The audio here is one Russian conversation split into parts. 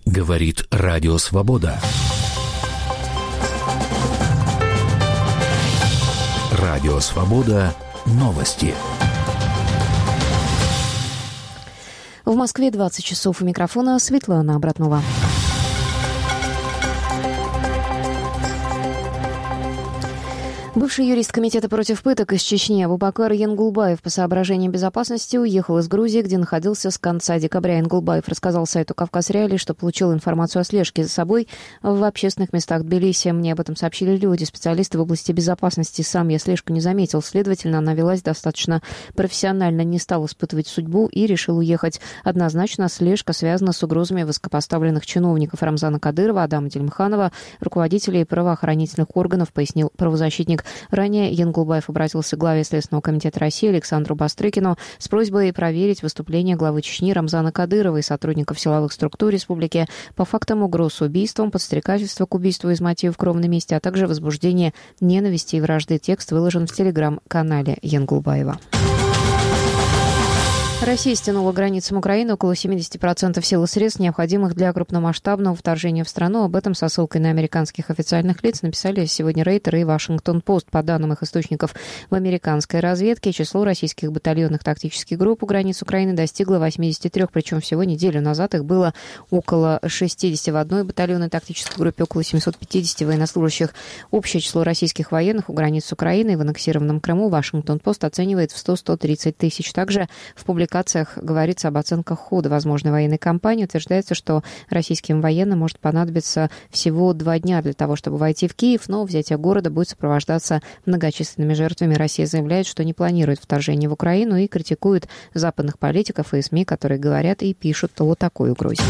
Говорит Радио Свобода. Радио Свобода. Новости. В Москве 20 часов. У микрофона Светлана Обратнова. Бывший юрист Комитета против пыток из Чечни Абубакар Янгулбаев по соображениям безопасности уехал из Грузии, где находился с конца декабря. Янгулбаев рассказал сайту «Кавказ Реалии», что получил информацию о слежке за собой в общественных местах Тбилиси. Мне об этом сообщили люди, специалисты в области безопасности. Сам я слежку не заметил. Следовательно, она велась достаточно профессионально, не стал испытывать судьбу и решил уехать. Однозначно, слежка связана с угрозами высокопоставленных чиновников Рамзана Кадырова, Адама Дильмханова, руководителей правоохранительных органов, пояснил правозащитник. Ранее Янгулбаев обратился к главе Следственного комитета России Александру Бастрыкину с просьбой проверить выступление главы Чечни Рамзана Кадырова и сотрудников силовых структур республики по фактам угроз убийством, подстрекательства к убийству из мотивов кровной мести, а также возбуждения ненависти и вражды. Текст выложен в телеграм-канале Янгулбаева. Россия стянула границам Украины около 70% сил и средств, необходимых для крупномасштабного вторжения в страну. Об этом со ссылкой на американских официальных лиц написали сегодня Рейтер и Вашингтон-Пост. По данным их источников в американской разведке, число российских батальонных тактических групп у границ Украины достигло 83, причем всего неделю назад их было около 60. В одной батальонной тактической группе около 750 военнослужащих. Общее число российских военных у границ Украины и в аннексированном Крыму Вашингтон-Пост оценивает в 100-130 тысяч. Также в публикациях говорится об оценках хода возможной военной кампании. Утверждается, что российским военным может понадобиться всего 2 дня для того, чтобы войти в Киев, но взятие города будет сопровождаться многочисленными жертвами. Россия заявляет, что не планирует вторжение в Украину и критикует западных политиков и СМИ, которые говорят и пишут о такой угрозе.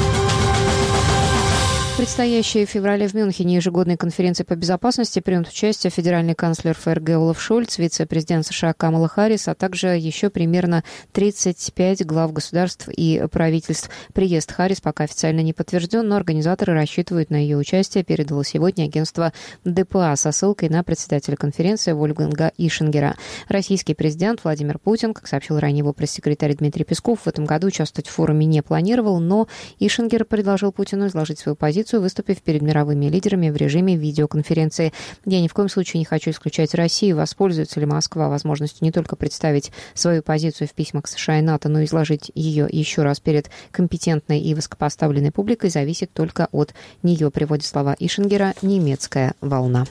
В предстоящей в феврале в Мюнхене ежегодной конференции по безопасности примут участие федеральный канцлер ФРГ Олаф Шольц, вице-президент США Камала Харрис, а также еще примерно 35 глав государств и правительств. Приезд Харрис пока официально не подтвержден, но организаторы рассчитывают на ее участие, передало сегодня агентство ДПА со ссылкой на председателя конференции Вольфганга Ишингера. Российский президент Владимир Путин, как сообщил ранее его пресс-секретарь Дмитрий Песков, в этом году участвовать в форуме не планировал, но Ишингер предложил Путину изложить свою позицию, выступив перед мировыми лидерами в режиме видеоконференции. Я ни в коем случае не хочу исключать Россию. Воспользуется ли Москва возможностью не только представить свою позицию в письмах США и НАТО, но и изложить ее еще раз перед компетентной и высокопоставленной публикой, зависит только от нее, приводит слова Ишингера «Немецкая волна».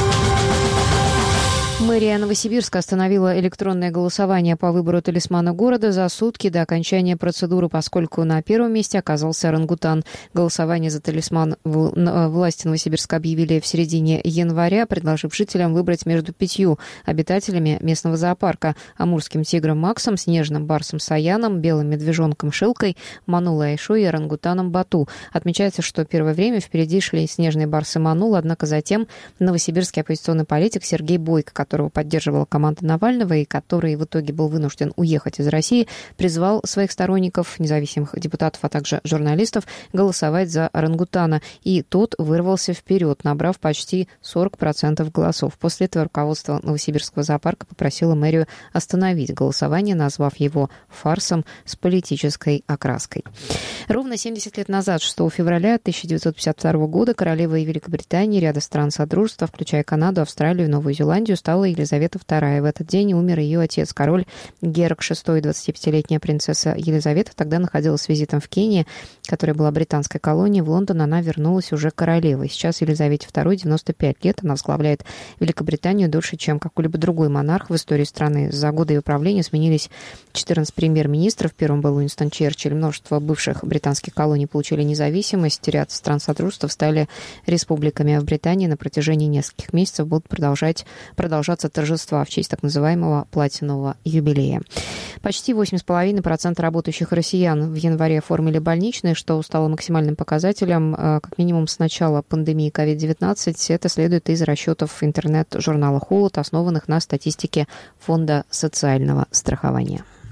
Мэрия Новосибирска остановила электронное голосование по выбору талисмана города за сутки до окончания процедуры, поскольку на первом месте оказался орангутан. Голосование за талисман власти Новосибирска объявили в середине января, предложив жителям выбрать между 5 обитателями местного зоопарка: амурским тигром Максом, снежным барсом Саяном, белым медвежонком Шилкой, Манулой Айшой и орангутаном Бату. Отмечается, что первое время впереди шли снежные барсы Манул, однако затем новосибирский оппозиционный политик Сергей Бойко, которого поддерживала команда Навального и который в итоге был вынужден уехать из России, призвал своих сторонников, независимых депутатов, а также журналистов голосовать за орангутана. И тот вырвался вперед, набрав почти 40% голосов. После этого руководство Новосибирского зоопарка попросило мэрию остановить голосование, назвав его фарсом с политической окраской. Ровно 70 лет назад, 6 февраля 1952 года, королева Великобритании и ряда стран Содружества, включая Канаду, Австралию и Новую Зеландию, стала Елизавета II. В этот день умер ее отец, король Георг VI. 25-летняя принцесса Елизавета тогда находилась с визитом в Кении, которая была британской колонией. В Лондон она вернулась уже королевой. Сейчас Елизавете II 95 лет. Она возглавляет Великобританию дольше, чем какой-либо другой монарх в истории страны. За годы ее правления сменились 14 премьер-министров. Первым был Уинстон Черчилль. Множество бывших британских колоний получили независимость. Ряд стран Содружества стали республиками. А в Британии на протяжении нескольких месяцев будут продолжаться торжества в честь так называемого платинового юбилея. Почти 8,5% работающих россиян в январе оформили больничные, что стало максимальным показателем как минимум с начала пандемии COVID-19. Это следует из расчетов интернет-журнала «Холод», основанных на статистике Фонда социального страхования.